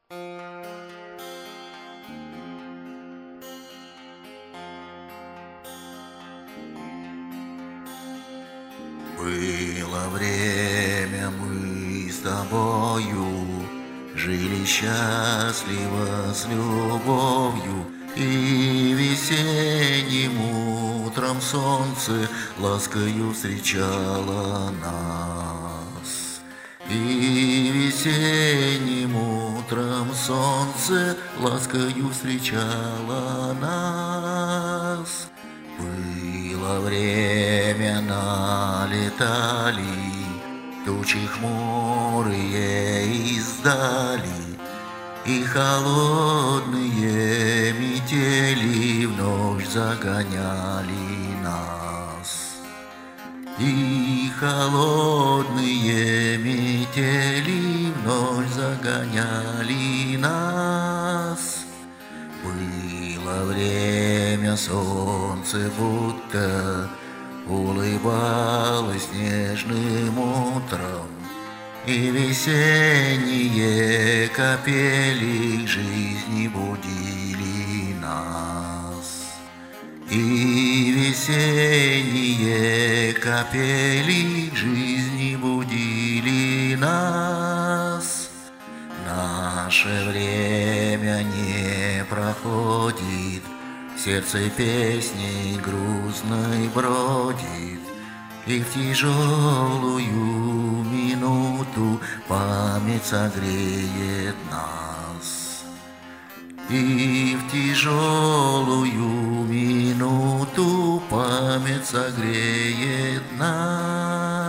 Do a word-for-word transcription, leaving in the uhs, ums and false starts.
Было время, мы с тобою жили счастливо с любовью, и весенним утром солнце ласкою встречало нас. И весенним утром солнце ласкою встречало нас. Было время, налетали тучи хмурые издали, и холодные метели в ночь загоняли нас. И холодные метели в ночь загоняли нас. Было время, солнце будто улыбалось нежным утром, и весенние капели к жизни будили нас. И весенние капели к жизни будили нас. Наше время не проходит, в сердце песней грустной бродит, и в тяжелую минуту память согреет нас. И в тяжелую минуту память согреет нас.